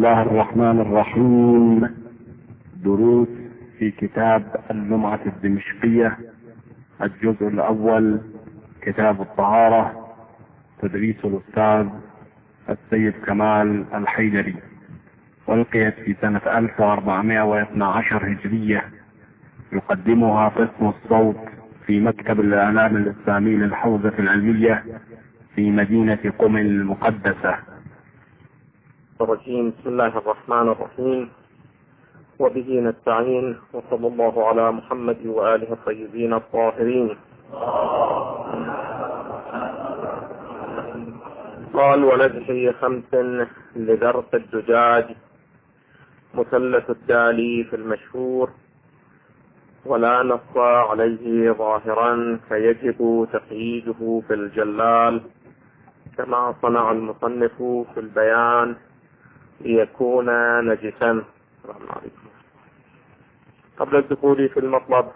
الله الرحمن الرحيم. دروس في كتاب اللمعة الدمشقية، الجزء الأول، كتاب الطهارة، تدريس الأستاذ السيد كمال الحيدري، ألقيت في سنة 1412 هجرية. يقدمها قسم الصوت في مكتب الإعلام الإسلامي للحوزة العلمية في مدينة قم المقدسة. الرجيم. بسم الله الرحمن الرحيم، وبه نستعين، وصلى الله على محمد وآله الطيبين الطاهرين. قال: ونزحي 5 لدرس الدجاج، مثلث التالي في المشهور، ولا نص عليه ظاهرا فيجب تقييده في الجلال كما صنع المصنف في البيان ليكون نجسا. السلام عليكم. قبل الدخول في المطلب،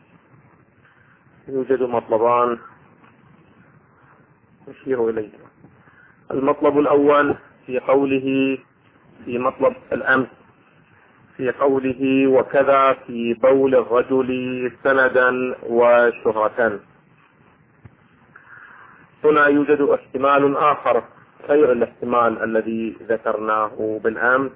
يوجد مطلبان نشير إليه. المطلب الأول في قوله في مطلب الأمس، في قوله: وكذا في بول الرجل سندا وشهرة. هنا يوجد احتمال آخر غير الاحتمال الذي ذكرناه بالأمس،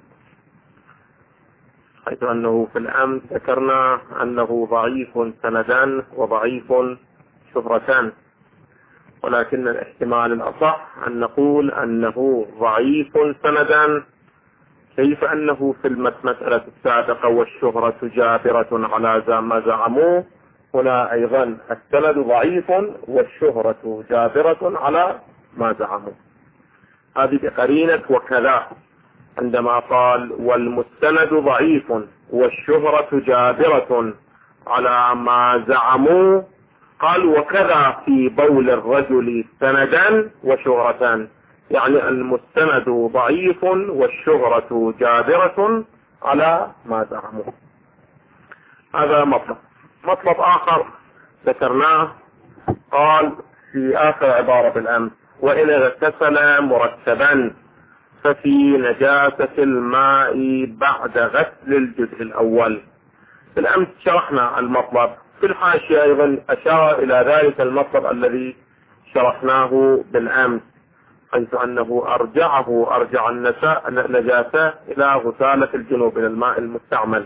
حيث أنه في الأمس ذكرنا أنه ضعيف سندا وضعيف شهرة، ولكن الاحتمال الأصح أن نقول أنه ضعيف سندا، كيف أنه في المسألة السابقة والشهرة جابرة على ما زعموه، هنا أيضا السند ضعيف والشهرة جابرة على ما زعموه. هذه بقرينة وكذا، عندما قال: والمستند ضعيف والشهرة جابرة على ما زعموه، قال: وكذا في بول الرجل سندا وشهرة، يعني المستند ضعيف والشهرة جابرة على ما زعموه. هذا مطلب آخر ذكرناه، قال في آخر عبارة بالأمس: وإن اغتسل مرتبا ففي نجاسة الماء بعد غسل الجزء الأول. بالأمس شرحنا المطلب، في الحاشية أيضا أشار إلى ذلك المطلب الذي شرحناه بالأمس، حيث أنه أرجع النجاسة إلى غسالة الجنوب، إلى الماء المستعمل.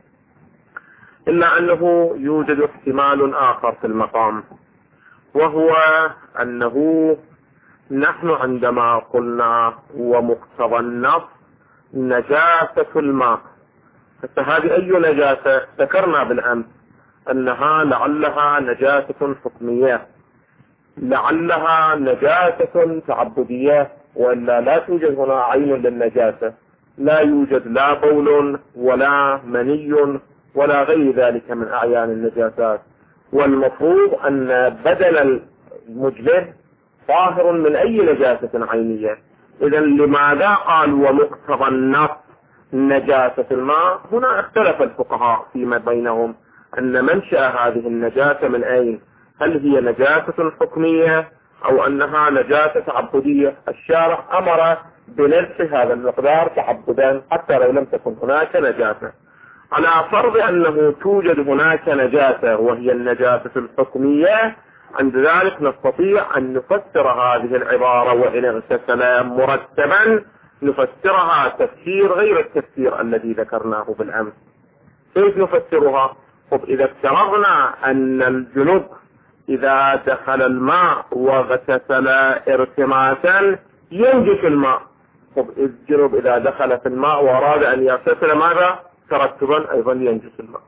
إلا أنه يوجد احتمال آخر في المقام، وهو أنه نحن عندما قلنا ومقتضى النص نجاسة الماء، فهذه أي نجاسة؟ ذكرنا بالأمس أنها لعلها نجاسة حكمية، لعلها نجاسة تعبدية، وإلا لا توجد هنا عين للنجاسة، لا يوجد لا بول ولا مني ولا غير ذلك من أعيان النجاسات، والمفروض أن بدل المجلد طاهر من أي نجاسة عينية. إذا لماذا قال ومقتضى النص نجاسة الماء؟ هنا اختلف الفقهاء فيما بينهم أن منشأ هذه النجاسة من أين، هل هي نجاسة حكمية أو أنها نجاسة تعبدية. الشارع أمر بنفس هذا المقدار تعبدا حتى لو لم تكن هناك نجاسة. على فرض أنه توجد هناك نجاسة وهي النجاسة الحكمية، عند ذلك نستطيع أن نفسر هذه العبارة وإن اغتسل مرتبا، نفسرها تفسير غير التفسير الذي ذكرناه بالأمس. كيف نفسرها؟ إذا افترضنا أن الجنوب إذا دخل الماء واغتسل ارتماسا ينجس الماء، الجنوب إذا دخل في الماء وأراد أن يغتسل ماذا؟ ترتبا أيضا ينجس الماء.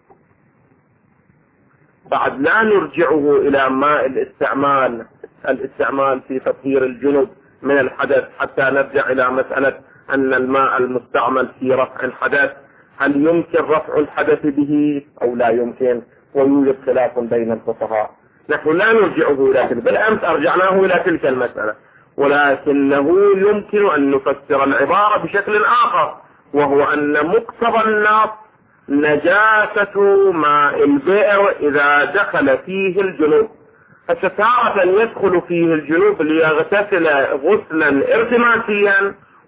بعد لا نرجعه إلى ماء الاستعمال في تطهير الجنوب من الحدث، حتى نرجع إلى مسألة أن الماء المستعمل في رفع الحدث، هل يمكن رفع الحدث به أو لا يمكن؟ ويوجد خلاف بين الفقهاء. نحن لا نرجعه إلى تلك، بالأمس أرجعناه إلى تلك المسألة، ولكنه يمكن أن نفسر العبارة بشكل آخر، وهو أن مقتضى النص نجاسة ماء البئر إذا دخل فيه الجنوب. فتارة يدخل فيه الجنوب ليغتسل غسلا ارتماسيا،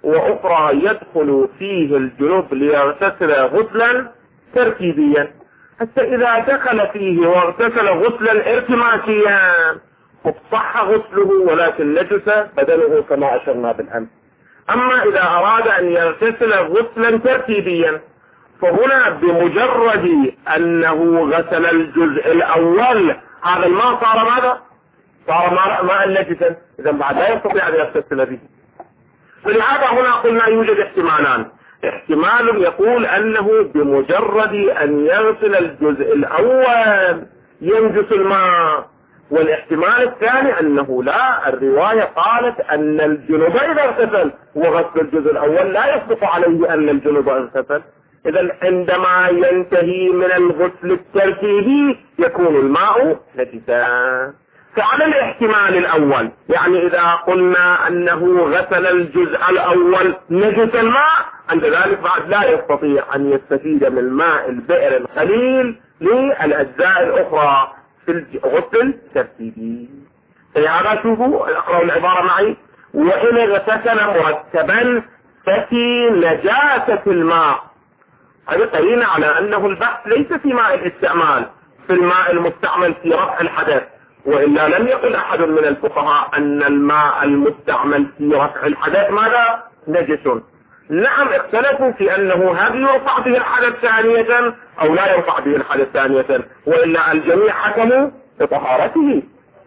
وأخرى يدخل فيه الجنوب ليغتسل غسلا تركيبيا. حتى إذا دخل فيه واغتسل غسلا ارتماسيا صح غسله ولكن نجس بدنه كما أشرنا بالأمس. أما إذا أراد أن يغتسل غسلا تركيبيا فهنا بمجرد أنه غسل الجزء الأول هذا الماء صار ماذا؟ صار ماء نجسا، إذا بعد لا يستطيع أن يغتسل به. فلهذا هنا قلنا يوجد احتمالان، احتمال يقول أنه بمجرد أن يغسل الجزء الأول ينجس الماء، والاحتمال الثاني أنه لا، الرواية قالت أن الجنوب إذا اغتسل وغسل الجزء الأول لا يصدق عليه أن الجنوب اغتسل. إذا عندما ينتهي من الغسل التركيبي يكون الماء نجسا. فعلى الاحتمال الأول، يعني إذا قلنا أنه غسل الجزء الأول نجس الماء، عند ذلك بعد لا يستطيع أن يستفيد من ماء البئر القليل للأجزاء الأخرى في الغسل التركيبي. فلهذا شوفوا اقرأوا العبارة معي: وإن اغتسل مرتبا ففي نجاسة الماء. هذا قرينة على أنه البحث ليس في ماء الاستعمال، في الماء المستعمل في رفع الحدث، وإلا لم يقل أحد من الفقهاء أن الماء المستعمل في رفع الحدث ماذا؟ نجس. نعم اختلفوا في أنه هل يرفع به الحدث ثانية أو لا يرفع به الحدث ثانية، وإلا الجميع حكموا بطهارته.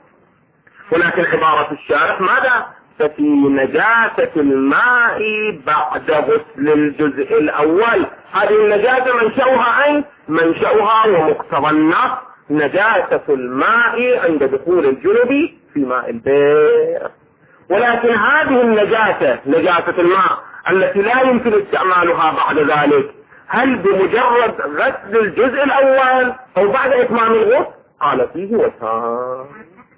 ولكن عبارة الشارح ماذا؟ ففي نجاسة الماء بعد غسل الجزء الأول. هذه النجاسة منشأها أين؟ منشأها ومقتضى النص نجاسة الماء عند دخول الجنب في ماء البئر. ولكن هذه النجاسة، نجاسة الماء التي لا يمكن استعمالها بعد ذلك، هل بمجرد غسل الجزء الأول أو بعد إتمام الغسل؟ قال فيه وجهان.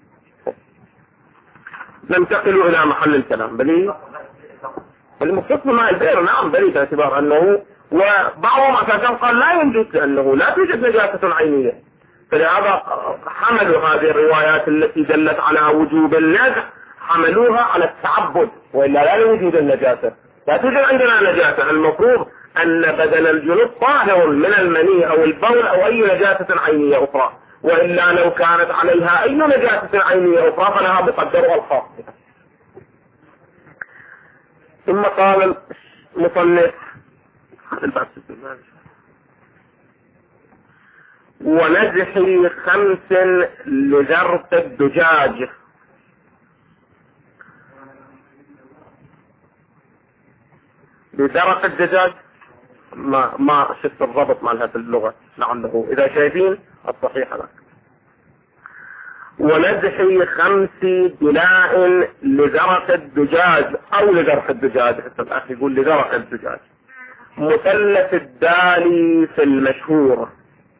ننتقل إلى محل الكلام. بل المختص بماء البئر نعم بل باعتبار أنه، وبعضهم أساسا قال لا ينجس لأنه لا توجد نجاسة عينية. فلهذا حملوا هذه الروايات التي دلت على وجوب النزع حملوها على التعبد، وإلا لا يوجد النجاسة، لا توجد عندنا نجاسة. المفروض أن بدن الجنوب طاهر من المني أو البول أو أي نجاسة عينية أخرى، وإلا لو كانت عليها أي نجاسة عينية أخرى فلها بقدرها الخاص. ثم قال المصنف ونزح 5 لزرق الدجاج. لزرق الدجاج ما شفت الضبط مالها في اللغة، لعله إذا شايفين الصحيح لك. ونزح 5 دلاء لزرق الدجاج أو لزرق الدجاج، حتى الأخ يقول لزرق الدجاج. مثلث الدالي في المشهور.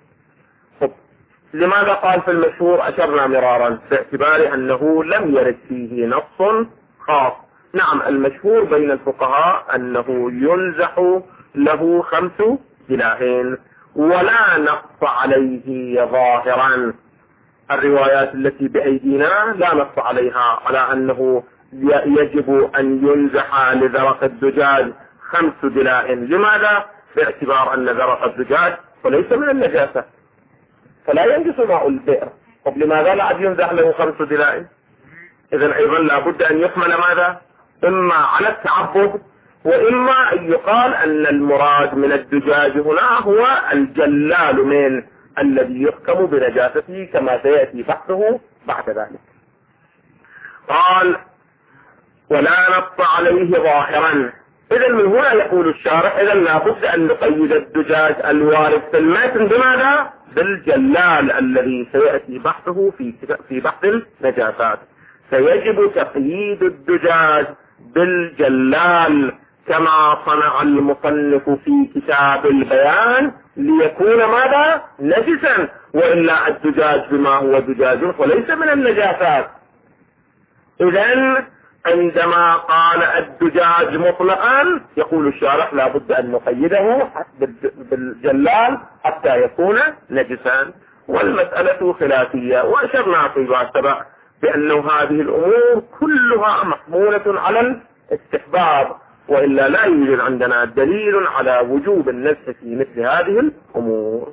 لماذا قال في المشهور؟ أشرنا مرارا باعتبار أنه لم يرد فيه نص خاص. نعم المشهور بين الفقهاء أنه ينزح له 5 دلاء ولا نص عليه ظاهرا. الروايات التي بأيدينا لا نص عليها على أنه يجب أن ينزح لزرق الدجاج 5 دلاء. لماذا؟ باعتبار أن زرق الدجاج وليس من النجاسة فلا ينجس ماء البئر. طب لماذا لا ينزح له 5 دلاء؟ إذن أيضا لابد أن يحمل ماذا؟ إما على التعبد، وإما أن يقال أن المراد من الدجاج هنا هو الجلال من الذي يحكم بنجاسته كما سيأتي بحثه بعد ذلك. قال ولا نص عليه ظاهرا. إذن من هنا يقول الشارح إذن لابد أن نقيد الدجاج الوارد في المتن بماذا؟ بالجلال الذي سيأتي بحثه في بحث النجاسات. فيجب تقييد الدجاج بالجلال كما صنع المصنف في كتاب البيان ليكون ماذا؟ نجسا، وإلا الدجاج بما هو دجاج وليس من النجاسات. إذن عندما قال الدجاج مطلقا يقول الشارح لا بد أن نقيده بالجلال حتى يكون نجسا. والمسألة خلافية، وأشرنا فيما سبق بأن هذه الأمور كلها محمولة على الاستحباب، وإلا لا يوجد عندنا دليل على وجوب النزح في مثل هذه الأمور.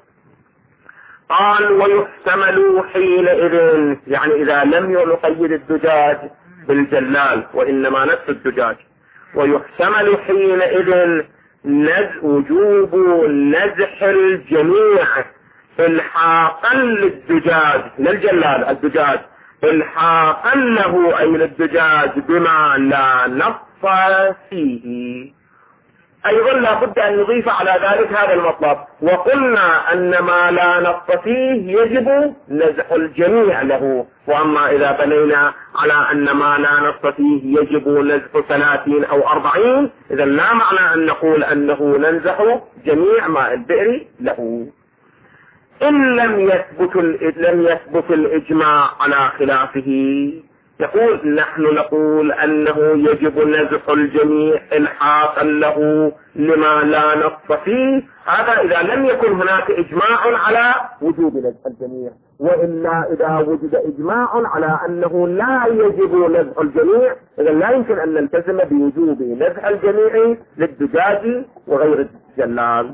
قال ويحتمل حينئذ، يعني إذا لم نقيد الدجاج بالجلال وإنما نفس الدجاج، ويحتمل حينئذ وجوب نزح الجميع الحاقا للدجاج للجلال الدجاج الحاقا له أي للدجاج بما لا نص فيه. أيضا لا بد أن نضيف على ذلك هذا المطلب، وقلنا أن ما لا نص فيه يجب نزح الجميع له، وأما إذا بنينا على أن ما لا نص فيه يجب نزح 30 أو 40، إذا لا معنى أن نقول أنه ننزح جميع ماء البئر له. إن لم يثبت الإجماع على خلافه، يقول نحن نقول أنه يجب نزح الجميع الحاقا له لما لا نص فيه، هذا إذا لم يكن هناك إجماع على وجوب نزح الجميع، وإلا إذا وجد إجماع على أنه لا يجب نزح الجميع، إذا لا يمكن أن نلتزم بوجوب نزح الجميع للدجاج وغير الجلال.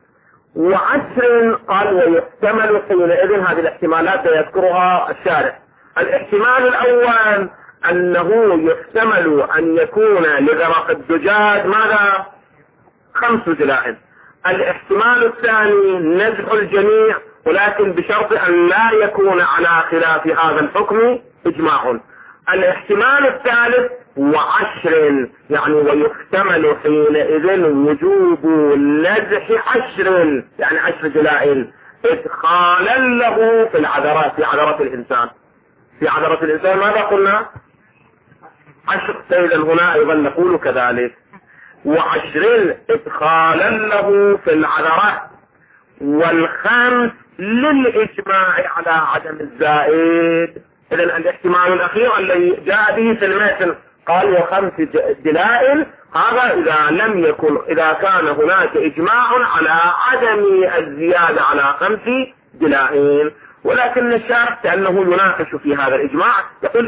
وعشر قال ويحتمل حينئذ، هذه الاحتمالات يذكرها الشارع. الاحتمال الأول أنه يحتمل أن يكون لغرق الدجاج ماذا 5 دلائل. الاحتمال الثاني نزح الجميع، ولكن بشرط أن لا يكون على خلاف هذا الحكم إجماع. الاحتمال الثالث و10، يعني ويحتمل حينئذ وجوب نزح 10، يعني 10 دلائل إدخالا له في العذرات، في عذرة الإنسان. في عذرة الإنسان ماذا قلنا 10، فإذا هنا أيضا نقول كذلك. و10 إدخالا له في العذرة. و5 للإجماع على عدم الزائد. إذن الاحتمال الأخير الذي جاء به في المتن قال و5 دلائل، هذا إذا كان هناك إجماع على عدم الزيادة على 5 دلائل. ولكن الشارع كأنه يناقش في هذا الإجماع، يقول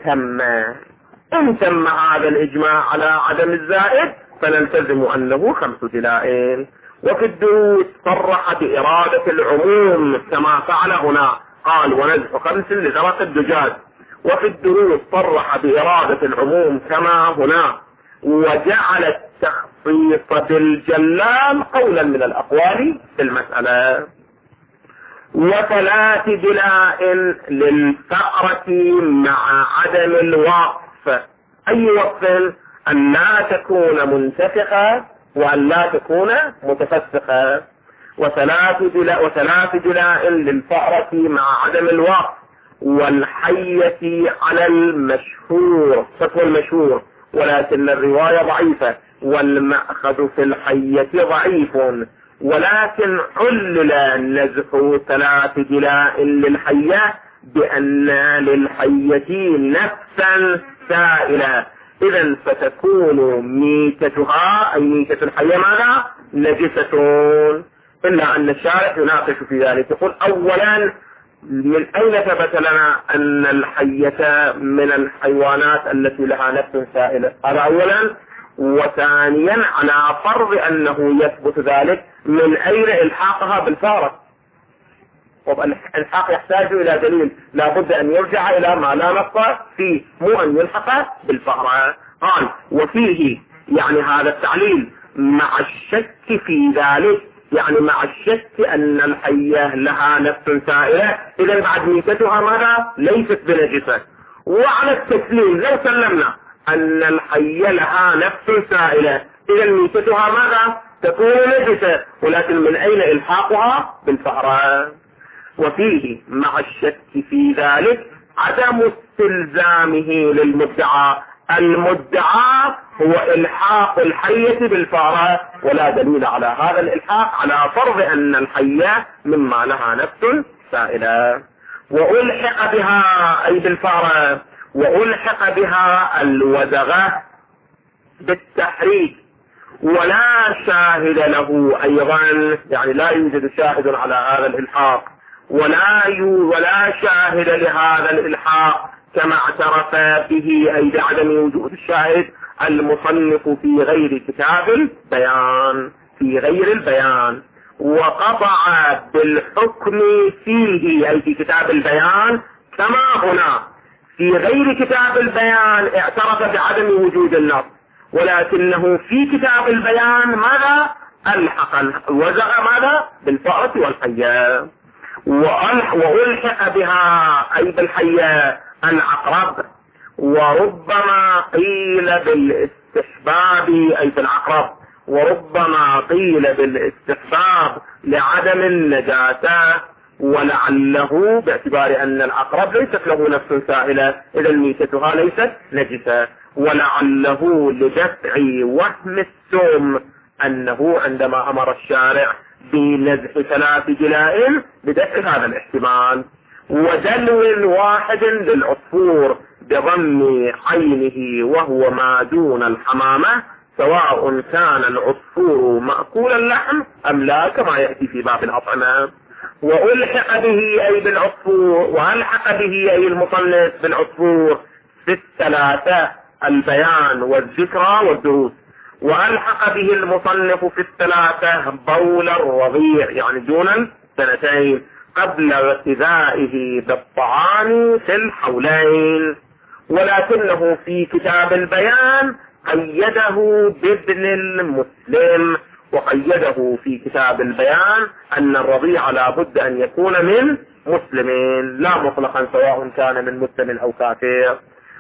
إن تم هذا الإجماع على عدم الزائد فنلتزم أنه 5 دلائل. وفي الدروس صرح بإرادة العموم كما فعل هنا، قال ونزح 5 لغرق الدجاج. وفي الدروس صرح بإرادة العموم كما هنا، وجعل التخصيص بالجلال قولا من الأقوال في المسألة. و3 دلائل للفأرة مع عدم الوقف. أي وقف؟ أن لا تكون منتفخة وأن لا تكون متفسخة. وثلاث دلائل للفأرة مع عدم الوقف. والحية على المشهور، فتوى المشهور، ولكن الرواية ضعيفة، والمأخذ في الحية ضعيف، ولكن علل نزح 3 دلائل للحية بأن للحية نفسا سائلة، إذا فتكون ميتتها أي ميتة الحية ماذا؟ نجسة. إلا أن الشارع يناقش في ذلك، يقول أولا من أين ثبت لنا أن الحية من الحيوانات التي لها نفس سائلة؟ هذا أولا. وثانيا على فرض أنه يثبت ذلك من أين إلحاقها بالفارة؟ الحاق يحتاج إلى دليل، لا بد أن يرجع إلى ما لا نص فيه، مو أن يلحق بالفارة. قال وفيه، يعني هذا التعليل مع الشك في ذلك، يعني مع الشك أن الحية لها نفس سائلة، إذا بعد ميتتها ماذا؟ ليست بنجسة. وعلى التسليم لو سلمنا أن الحية لها نفس سائلة، إذا ميتتها ماذا؟ تكون نجسة، ولكن من أين إلحاقها؟ بالفأرة. وفيه مع الشك في ذلك عدم استلزامه للمدعى. المدعى هو إلحاق الحية بالفأرة، ولا دليل على هذا الإلحاق على فرض أن الحية مما لها نفس سائلة. وألحق بها أي بالفأرة، وألحق بها الوزغة بالتحريك، ولا شاهد له أيضا، يعني لا يوجد شاهد على هذا الإلحاق، ولا شاهد لهذا الإلحاق كما اعترف به، أي بعدم وجود الشاهد المصنف في غير كتاب البيان، في غير البيان، وقطع بالحكم فيه أي في كتاب البيان كما هنا في غير كتاب البيان اعترف بعدم وجود النص، ولكنه في كتاب البيان ماذا؟ ألحق وزع ماذا؟ بالفأرة والحية، وألحق بها أي بالحية العقرب، وربما قيل بالاستحباب أي بالعقرب، وربما قيل بالاستحباب لعدم النجاسة، ولعله باعتبار أن العقرب ليست له نفس سائلة إذا ميتتها ليست نجسة، ولعله لدفع وهم السم أنه عندما أمر الشارع بنزح 3 جلاء بدفع هذا الاحتمال. ودلو واحد للعصفور بضم عينه وهو ما دون الحمامة سواء كان العصفور مأكول اللحم أم لا كما يأتي في باب الأطعمة. وألحق به أي بالعصفور، وألحق به أي المصنف بالعصفور في 3 البيان والذكرى والدروس، وألحق به المصنف في 3 بول الرضيع يعني دون 2 قبل ارتدائه بالطعام في الحولين، ولكنه في كتاب البيان قيده بابن المسلم، وقيده في كتاب البيان أن الرضيع لا بد أن يكون من مسلمين لا مطلقا سواء كان من مسلم أو كافر.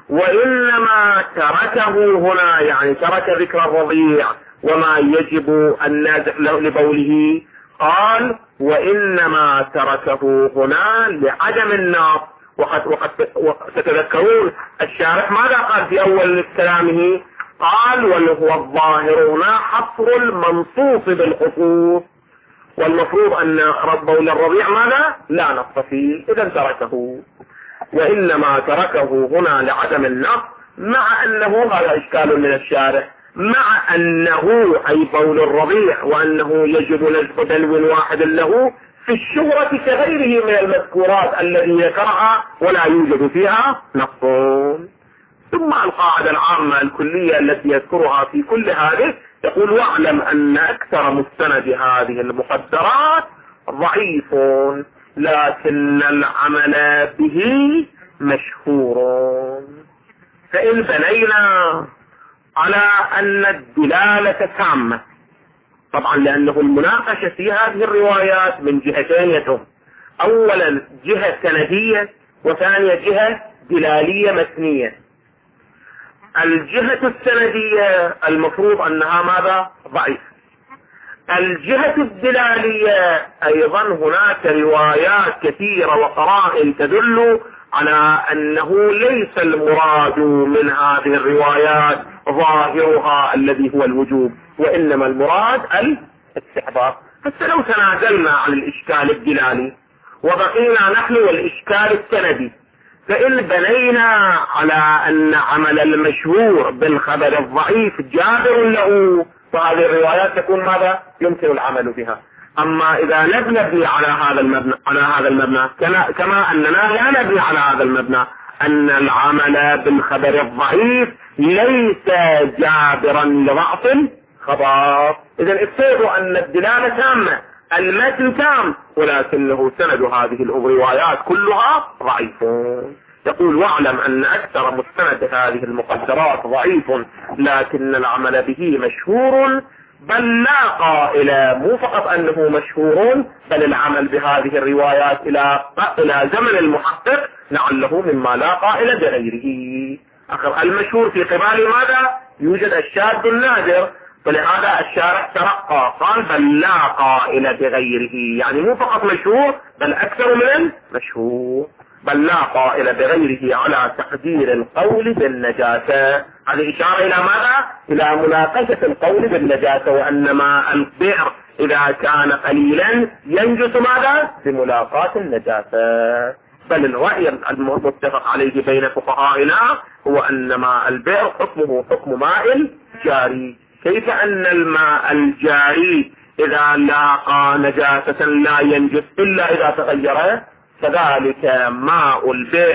وإنما تركه هنا يعني ترك ذكر الرضيع وما يجب النازع لبوله، قال وإنما تركه هنا لعدم النص. وقد تتذكرون الشارح ماذا قال في أول كلامه؟ قال وهو الظاهر هنا حصر المنصوص بالخصوص، والمفروض أن بول الرضيع ماذا؟ لا نص فيه، إذا تركه. وإنما تركه هنا لعدم النص، مع أنه هذا إشكال من الشارح، مع أنه أي بول الرضيع وأنه يجب نزح دلو واحد له في الشهرة كغيره من المذكورات الذي ذكرها ولا يوجد فيها نص. ثم القاعدة العامة الكلية التي يذكرها في كل هذه يقول واعلم أن أكثر مستند هذه المقدرات ضعيف، لكن العمل به مشهور. فإن بنينا على أن الدلالة تامة، طبعا لأنه المناقشة في هذه الروايات من جهتين يتم، أولا جهة سندية وثانية جهة دلالية متنية. الجهة السندية المفروض أنها ماذا؟ ضعيف. الجهة الدلالية أيضا هناك روايات كثيرة وقرائن تدل على أنه ليس المراد من هذه الروايات ظاهرها الذي هو الوجوب، وإنما المراد الاستحباب. فلو تنازلنا عن الإشكال الدلالي وبقينا نحن والإشكال السندي، فإن بنينا على أن عمل المشهور بالخبر الضعيف جابر له، فهذه الروايات تكون ماذا؟ يمكن العمل بها. أما إذا نبني على هذا المبنى كما أننا لا نبني على هذا المبنى أن العمل بالخبر الضعيف ليس جابرا لضعف خبر، إذا افترضوا أن الدلالة تامة، المتن تام، ولكنه سند هذه الروايات كلها ضعيف. يقول واعلم أن أكثر مستند هذه المقدرات ضعيف، لكن العمل به مشهور، بل لا قائل مو فقط أنه مشهور، بل العمل بهذه الروايات إلى زمن المحقق لعله مما لا قائل بغيره. المشهور في قبال ماذا؟ يوجد الشاذ النادر، فلهذا الشارح ترقى قال بل لا قائل بغيره، يعني مو فقط مشهور بل أكثر من مشهور، بل لا قائل بغيره على تقدير القول بالنجاسة. هذه إشارة إلى ماذا؟ إلى مناقشة القول بالنجاسة، وأن ماء البئر إذا كان قليلا ينجس ماذا؟ بملاقاة النجاسة. بل الرأي المتفق عليه بين فقهائنا هو أن ماء البئر حكمه حكم ماء جاري. كيف أن الماء الجاري إذا لاقى نجاسة لا ينجس إلا إذا تغير، كذلك ماء البئر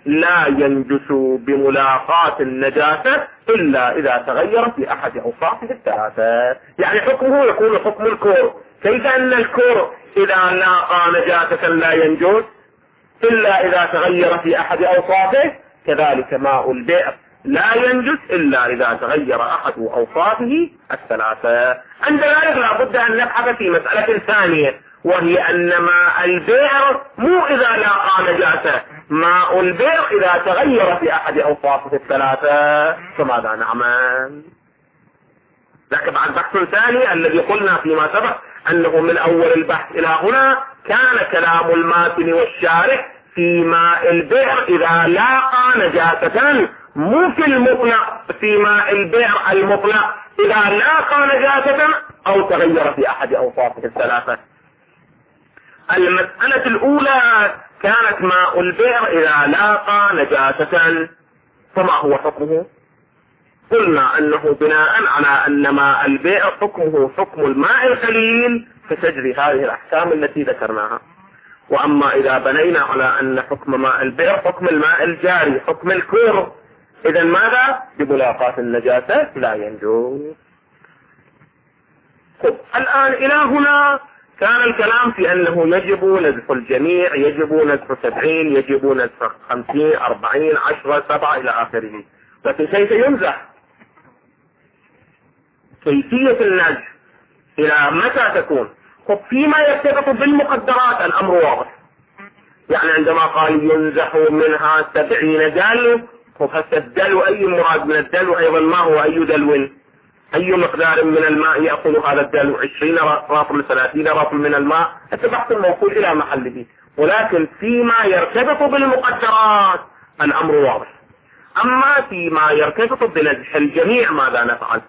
لا ينجس بملاقاة النجاسة إلا إذا تغير في أحد أوصافه الثلاثة. يعني حكمه يكون حكم الكور، كيف أن الكور إذا لاقى نجاسة لا ينجس إلا إذا تغير في أحد أوصافه، كذلك ماء البئر لا ينجس إلا إذا تغير أحد أوصافه الثلاثة. عند ذلك لا بد أن نبحث في مسألة ثانية، وهي أن ماء البئر مو إذا لاقى نجاسة، ماء البئر إذا تغير في أحد أوصافه الثلاثة، فماذا نعمل؟ لكن بعد بحث ثاني الذي قلنا فيما سبق أنه من أول البحث إلى هنا كان كلام الماتن والشارح في ماء البئر إذا لاقى نجاسة، مو في المطلق في ماء البئر المطلق إذا لاقى نجاسة أو تغير في أحد أوصافه الثلاثة. المسألة الأولى كانت ماء البئر إذا لاقى نجاسة، فما هو حكمه؟ قلنا أنه بناء على أن ماء البئر حكمه حكم الماء القليل فتجري هذه الأحكام التي ذكرناها. وأما إذا بنينا على أن حكم ماء البئر حكم الماء الجاري حكم الكور، إذا ماذا؟ بملاقاة النجاسة لا ينجو. الآن إلى هنا كان الكلام في أنه يجب نزح الجميع، يجب نزح 70، يجب نزح 50 40 10 7 إلى آخره. لكن كيف ينزح؟ كيفية النزح إلى متى تكون؟ فيما يرتبط بالمقدرات الأمر واضح. يعني عندما قال ينزح منها 70 دلو، فهذا الدلو أي مراد من الدلو؟ أيضا ما هو أي دلو؟ أي مقدار من الماء يأخذ هذا الدلو؟ 20 رطل 30 رطل من الماء، البحث الموصول إلى محله. ولكن فيما يرتبط بالمقدرات الأمر واضح. أما فيما يرتبط بنزح الجميع ماذا نفعل؟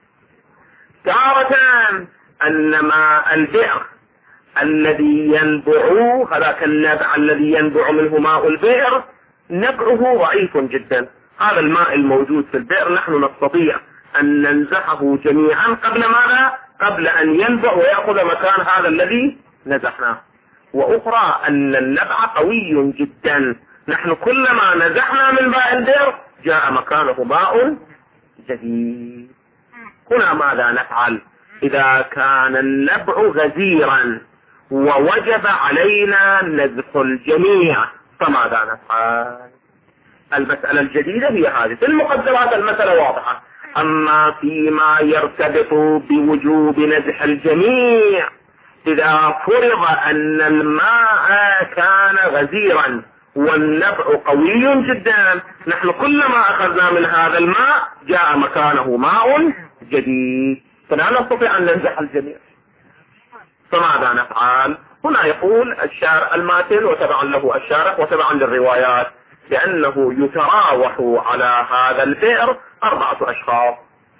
تارة أن ماء البئر الذي ينبع، هذاك النبع الذي ينبع منه ماء البئر نبعه ضعيف جدا. هذا الماء الموجود في البئر نحن نستطيع أن ننزحه جميعا قبل ماذا؟ قبل أن ينبع ويأخذ مكان هذا الذي نزحناه. وأخرى أن النبع قوي جدا، نحن كلما نزحنا من ماء البئر جاء مكانه ماء جديد. هنا ماذا نفعل؟ إذا كان النبع غزيرا ووجب علينا نزح الجميع فماذا نفعل؟ المسألة الجديدة هي هذه. في المقدرات المسألة واضحة. أما فيما يرتبط بوجوب نزح الجميع، إذا فرض أن الماء كان غزيرا والنبع قوي جدا، نحن كلما أخذنا من هذا الماء جاء مكانه ماء جديد، فلا نستطيع أن ننزح الجميع. فماذا نفعل؟ هنا يقول الشارع الماتن وتبعا له الشارح وتبعا للروايات لأنه يتراوح على هذا البئر 4 أشخاص،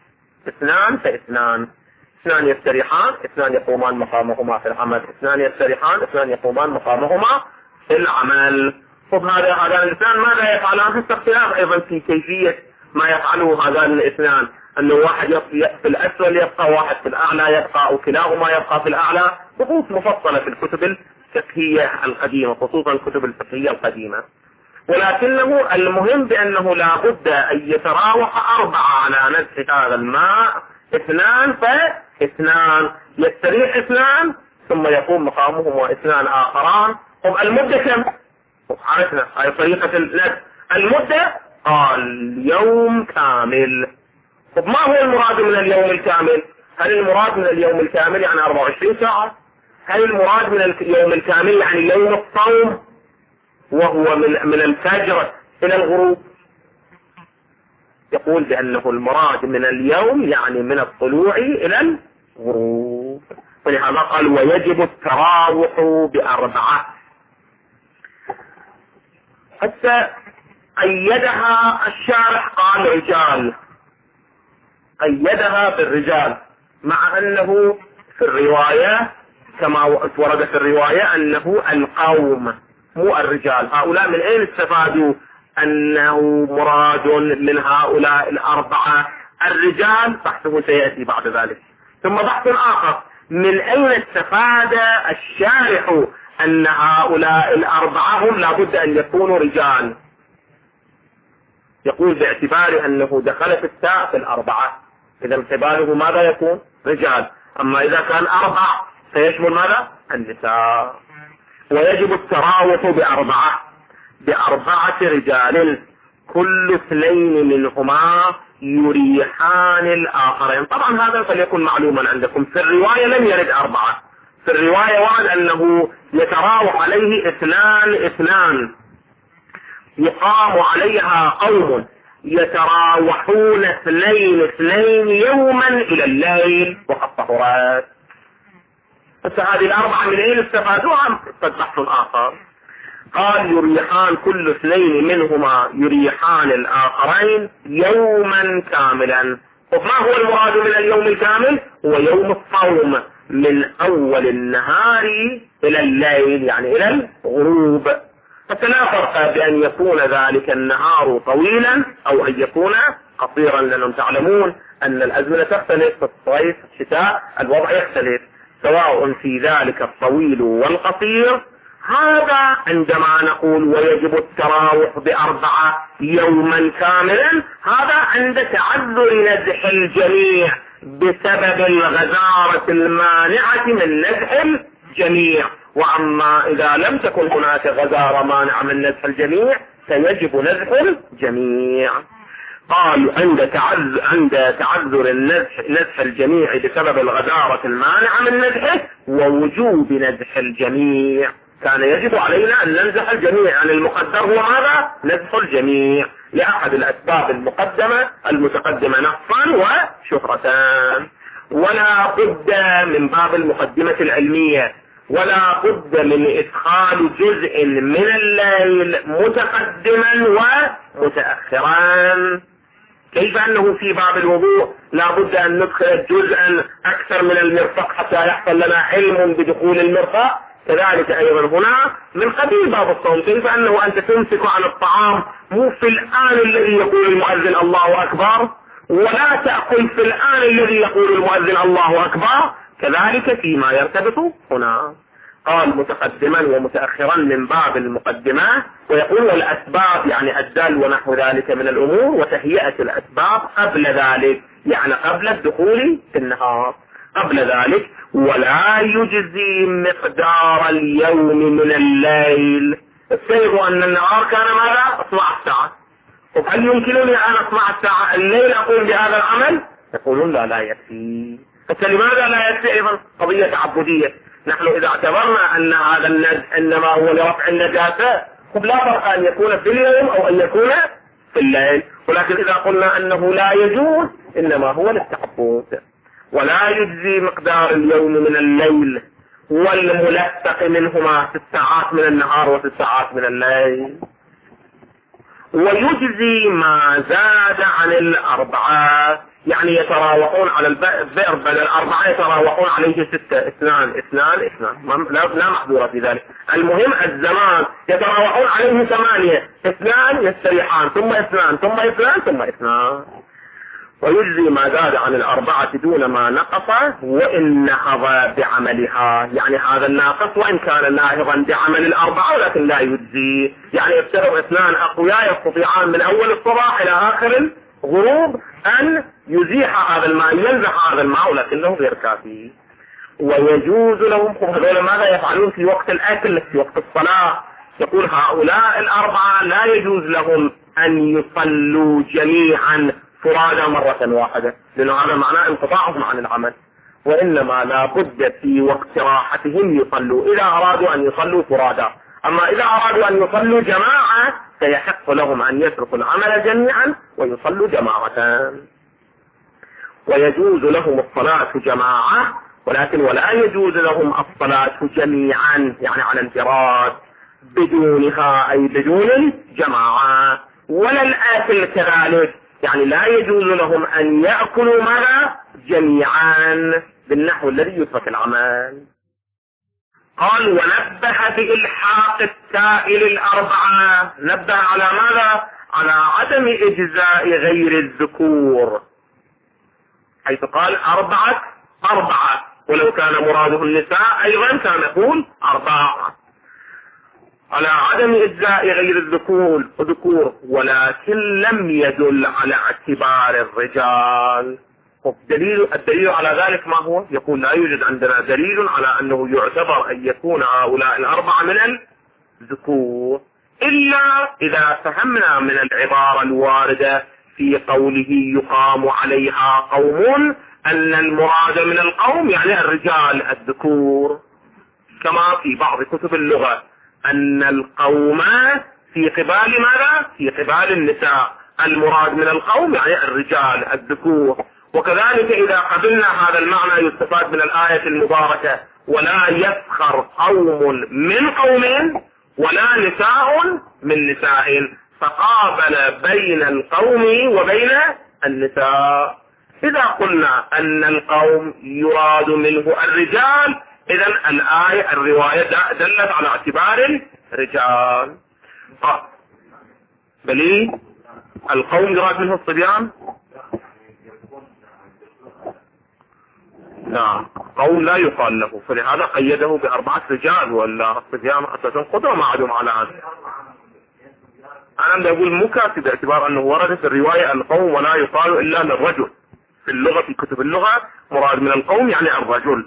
2 فاثنان، 2 يستريحان، 2 يقومان مقامهما في العمل، 2 يستريحان، 2 يقومان مقامهما في العمل. طب هذان الاثنان ماذا يفعلان؟ في اختلاف أيضا في كيفية ما يفعله هذان الاثنان، أنه واحد في الأسفل يبقى، واحد في الأعلى يبقى، أو كلاهما يبقى في الأعلى. خصوص مفصلة في الكتب الفقهية القديمة، خصوصا الكتب الفقهية القديمة. ولكنه المهم بأنه لا بد أن يتراوح 4 على نزح هذا الماء، 2 فاثنان، يستريح 2 ثم يقوم مقامهما 2 آخران. طب المدة كم؟ عرفنا هاي طريقة النزح. المدة قال يوم كامل. طب ما هو المراد من اليوم الكامل؟ هل المراد من اليوم الكامل يعني 24 ساعة؟ هل المراد من اليوم الكامل يعني يوم الصوم وهو من الفجر إلى الغروب؟ يقول بأنه المراد من اليوم يعني من الطلوع إلى الغروب، فلهذا قال ويجب التراوح ب4. حتى قيدها الشارح قال رجال، قيدها بالرجال، مع أنه في الرواية كما ورد في الرواية أنه القوم مو الرجال. هؤلاء من أين استفادوا أنه مراد من هؤلاء 4 الرجال؟ بحثه سيأتي بعد ذلك. ثم بحث آخر، من أين استفاد الشارح أن هؤلاء 4 هم لابد أن يكونوا رجال؟ يقول باعتبار أنه دخلت التاء في الأربعة، إذا انقباله ماذا يكون؟ رجال. أما إذا كان أربع سيشمل ماذا؟ النساء. ويجب التراوح بأربعة رجال كل اثنين منهما يريحان الآخرين. طبعا هذا فليكن معلوما عندكم، في الرواية لم يرد أربعة، في الرواية ورد أنه يتراوح عليه اثنان يقام عليها قوم يتراوحون اثنين يوما إلى الليل وقد طهرت. بس هذه الأربعة من أين استفادوها؟ قد بحث آخر. قال يريحان كل اثنين منهما يريحان الآخرين يوما كاملا. وما هو المراد من اليوم الكامل؟ هو يوم الصوم من أول النهار إلى الليل، يعني إلى الغروب. فلا فرق بأن يكون ذلك النهار طويلا أو أن يكون قصيرا، لأنهم تعلمون أن الأزمنة تختلف، في الصيف في الشتاء الوضع يختلف، سواء في ذلك الطويل والقصير. هذا عندما نقول ويجب التراوح بأربعة يوما كاملا، هذا عند تعذر نزح الجميع بسبب الغزارة المانعة من نزح الجميع. وأما إذا لم تكن هناك غزارة مانعة من نزح الجميع فيجب نزح الجميع. قال عند تعذر نزح الجميع بسبب الغزارة المانعة من نزحه ووجوب نزح الجميع كان يجب علينا أن ننزح الجميع، يعني المقدر هو ماذا؟ نزح الجميع لأحد الأسباب المتقدمة نصا وشهرتان. ولا بد من باب المقدمة العلمية، ولا بد من إدخال جزء من الليل متقدما ومتأخرا. كيف أنه في باب الوضوء لا بد أن ندخل جزءا أكثر من المرفق حتى يحصل لنا علم بدخول المرفق، كذلك أيضا هنا من قبيل باب الصوم. كيف أنه أنت تمسك عن الطعام مو في الآن الذي يقول المؤذن الله أكبر، ولا تأكل في الآن الذي يقول المؤذن الله أكبر، كذلك فيما يرتبط هنا. قال متقدما ومتأخرا من باب المقدمات. ويقول الأسباب يعني الدال ونحو ذلك من الأمور، وتهيئة الأسباب قبل ذلك يعني قبل الدخول في النهار قبل ذلك. ولا يجزي مقدار اليوم من الليل. افترضوا أن النهار كان ماذا؟ 12 ساعة، وهل يمكنني أن 12 ساعة الليل أقوم بهذا العمل؟ يقولون لا يكفي. فلماذا لا يكفي؟ أيضا قضية تعبدية. نحن إذا اعتبرنا أن هذا النزح إنما هو لرفع النجاسة، لا فرق أن يكون في اليوم أو أن يكون في الليل. ولكن إذا قلنا أنه لا يجوز إنما هو للتعبد. ولا يجزي مقدار اليوم من الليل والملتق منهما 6 ساعات من النهار و6 ساعات من الليل. ويجزي ما زاد عن الأربعة، يعني يتراوحون على البئر بدل 4 يتراوحون عليه 6، 2 لا محظورة في ذلك. المهم الزمان يتراوحون عليه 8، 2 يستريحان ثم 2 ثم 2 ثم 2. ويجزي ما زاد عن الأربعة دون ما نقص وإن نهض بعملها، يعني هذا الناقص وإن كان ناهضا بعمل الأربعة ولكن لا يجزي. يعني يفترض 2 أقوياء يستطيعان من أول الصباح إلى آخر الغروب أن يزيح هذا الماء، ينزح هذا الماء، ولكنه غير كافي. ويجوز لهم، هذول ماذا يفعلون في وقت الأكل في وقت الصلاة؟ يقول هؤلاء الأربعة لا يجوز لهم أن يصلوا جميعا فرادى مرة واحدة، لأن هذا معناه انقطاعهم عن العمل، وإنما لا بد في وقت راحتهم يصلوا إذا أرادوا أن يصلوا فرادى. أما إذا أرادوا أن يصلوا جماعة فيحق لهم أن يتركوا العمل جميعا ويصلوا جماعة. ويجوز لهم الصلاة جماعة، ولكن ولا يجوز لهم الصلاة جميعا يعني على انفراد بدونها أي بدون الجماعة. ولا الآكل كذلك، يعني لا يجوز لهم أن يأكلوا ماذا؟ جميعا بالنحو الذي يترك العمل. قال ونبه بإلحاق السائل الأربعة، نبه على ماذا؟ على عدم إجزاء غير الذكور، حيث قال 4، ولو كان مراده النساء أيضا كان يقول 4. على عدم إجزاء غير الذكور ولكن لم يدل على اعتبار الرجال. الدليل على ذلك ما هو؟ يقول لا يوجد عندنا دليل على أنه يعتبر أن يكون هؤلاء الأربعة من الذكور إلا إذا فهمنا من العبارة الواردة في قوله يقام عليها قوم أن المراد من القوم يعني الرجال الذكور، كما في بعض كتب اللغة أن القوم في قبال ماذا؟ في قبال النساء، المراد من القوم يعني الرجال الذكور. وكذلك إذا قبلنا هذا المعنى يستفاد من الآية المباركة ولا يسخر قوم من قوم ولا نساء من نساء، فقابل بين القوم وبين النساء. إذا قلنا أن القوم يراد منه الرجال إذن الرواية دلت على اعتبار الرجال. بل القوم يراد منه الصبيان؟ لا، قوم لا يقال له، فلهذا قيده ب4 رجال، ولا الصبيان أساسا قدرة ما عدهم على هذا. أنا أقول مكاسب باعتبار أنه ورد في الرواية القوم ولا يقال إلا للرجل. في اللغة في كتب اللغة مراد من القوم يعني الرجل،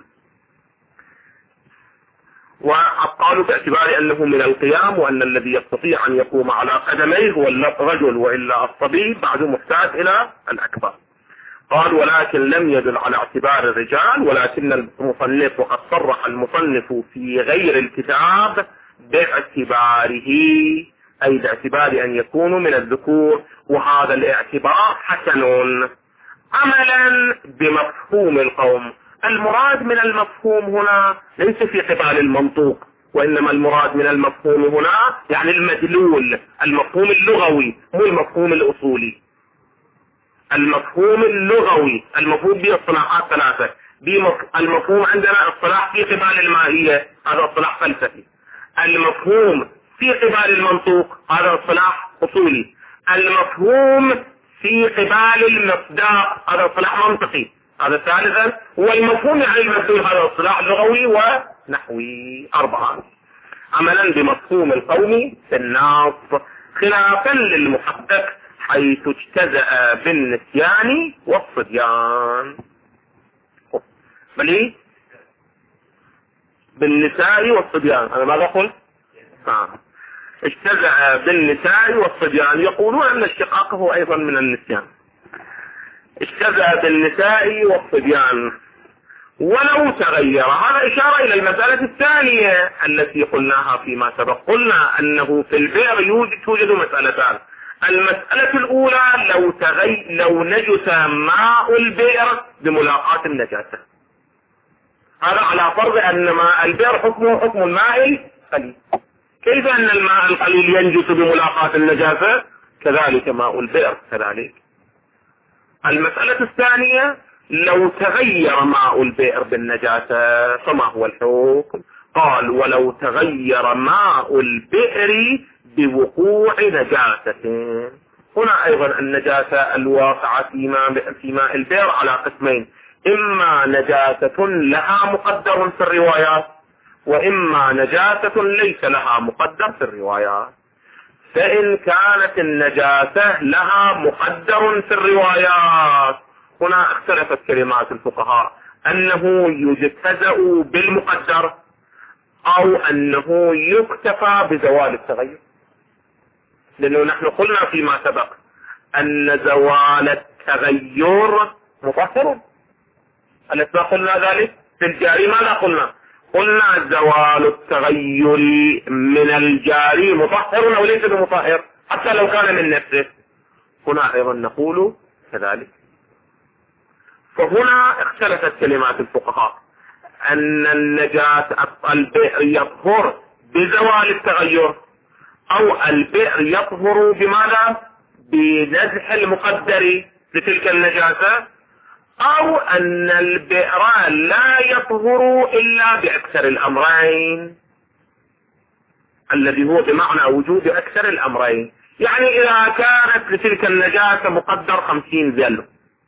وقالوا باعتبار أنه من القيام وأن الذي يستطيع أن يقوم على قدميه هو الرجل، وإلا الصبي بعد محتاج إلى الأكبر. قال ولكن لم يدل على اعتبار الرجال، ولكن المصنف وقد صرح المصنف في غير الكتاب باعتباره، أي باعتبار أن يكونوا من الذكور، وهذا الاعتبار حسن عملا بمفهوم القوم. المراد من المفهوم هنا ليس في قبال المنطوق، وإنما المراد من المفهوم هنا يعني المدلول، المفهوم اللغوي مو المفهوم الأصولي. المفهوم اللغوي المفهوم به اصطلاحات 3. المفهوم عندنا اصطلاح في قبال الماهية، هذا اصطلاح فلسفي. المفهوم في قبال المنطوق هذا اصطلاح أصولي. المفهوم في قبال المصداق هذا اصطلاح منطقي، هذا ثالثا. والمفهوم يعني المدلول هذا اصطلاح لغوي ونحوي. 4 عملا بمفهوم القوم في النص، خلافا للمحقق حيث اجتزأ بالنسيان والصبيان. بلي بالنساء والصبيان، أنا ماذا قلت؟ اجتزأ بالنساء والصبيان. يقولون أن الشقاق هو أيضا من النسيان. اجتزأ بالنساء والصبيان ولو تغير. هذا إشارة إلى المسألة الثانية التي قلناها فيما سبق. قلنا أنه في البئر توجد مسألتان. المسألة الأولى لو نجس ماء البئر بملاقاة النجاسة، هذا على فرض أن ماء البئر حكمه حكم الماء القليل. كيف أن الماء القليل ينجس بملاقاة النجاسة؟ كذلك ماء البئر كذلك. المسألة الثانية لو تغير ماء البئر بالنجاسة فما هو الحكم؟ قال ولو تغير ماء البئر بوقوع نجاسة. هنا أيضا النجاسة الواقعة في ماء البئر على قسمين: إما نجاسة لها مقدر في الروايات، وإما نجاسة ليس لها مقدر في الروايات. فإن كانت النجاسة لها مقدر في الروايات، هنا اختلفت كلمات الفقهاء أنه يجتزأ بالمقدر أو أنه يكتفى بزوال التغير. لأنه نحن قلنا فيما سبق أن زوال التغير مطهر. ألسنا قلنا ذلك؟ في الجاري ماذا قلنا؟ قلنا زوال التغير من الجاري مطهر أو ليس بمطهر حتى لو كان من نفسه. هنا أيضا نقول كذلك. فهنا اختلفت كلمات الفقهاء أن النجاسة البئر يطهر بزوال التغير، أو البئر يطهر بماذا؟ بنزح المقدر لتلك النجاسة، أو أن البئر لا يطهر إلا بأكثر الأمرين، الذي هو بمعنى وجود أكثر الأمرين. يعني إذا كانت لتلك النجاسة مقدر 50 جلو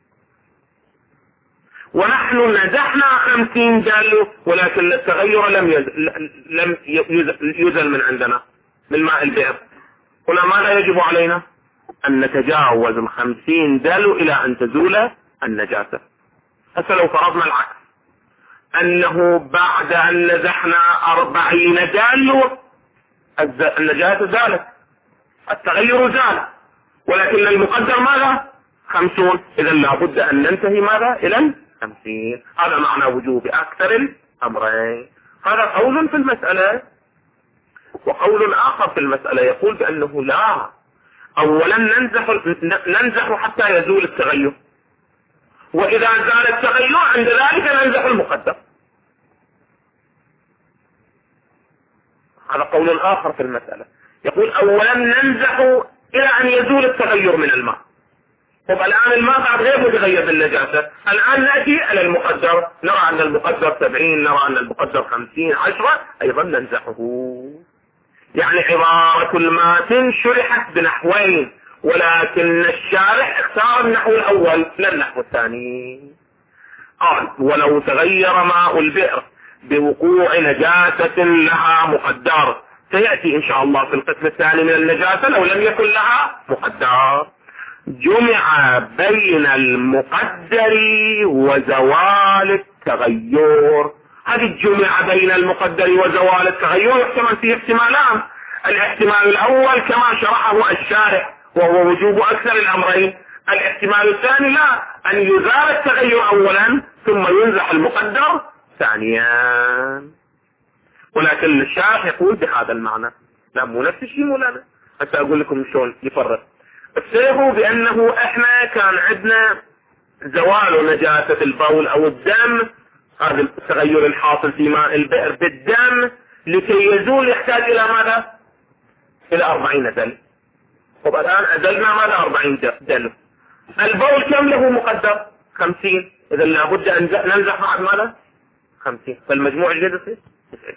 ونحن نزحنا 50 جلو، ولكن التغير لم يزل من عندنا، من ماء البئر. هنا ماذا يجب علينا؟ أن نتجاوز 50 دلو إلى أن تزول النجاسة. هسه لو فرضنا العكس، أنه بعد أن نزحنا 40 دلو النجاسة زالت، التغير زال، ولكن المقدر ماذا؟ 50. إذا لابد أن ننتهي ماذا؟ إلى 50. هذا معنى وجوب أكثر الأمرين. هذا قول في المسألة. وقول آخر في المسألة يقول بأنه لا، أولا ننزح حتى يزول التغير، وإذا زال التغير عند ذلك ننزح المقدر. هذا قول آخر في المسألة، يقول أولا ننزح إلى أن يزول التغير من الماء. طب الآن الماء بعد غير متغير بالنجاسة، الآن نأتي على المقدر، نرى أن المقدر 70، نرى أن المقدر 50، 10، أيضا ننزحه. يعني عبارة الماتن شرحت بنحوين، ولكن الشارح اختار النحو الأول لا النحو الثاني. قال ولو تغير ماء البئر بوقوع نجاسة لها مقدار، سيأتي إن شاء الله في القسم الثاني من النجاسة لو لم يكن لها مقدار، جمع بين المقدر وزوال التغير. هذه الجمع بين المقدر وزوال التغير يحتمل فيه احتمالان. الاحتمال الأول كما شرحه الشارح وهو وجوب أكثر الأمرين. الاحتمال الثاني لا، أن يزال التغير أولا ثم ينزح المقدر ثانيا. ولكن الشارح يقول بهذا المعنى، لا مو نفس الشيء مولانا. حتى أقول لكم شلون يفرق. السيبوا بأنه إحنا كان عندنا زوال نجاسة البول أو الدم، هذا التغير الحاصل في ماء البئر بالدم، لكي يزول يحتاج إلى ماذا؟ إلى 40 دلو. طب الآن أزلنا ماذا؟ 40 دلو. البول كم له مقدر؟ 50. إذا لابد أن ننزح بعد ماذا؟ 50. فالمجموع ايش قد يصير؟ 90.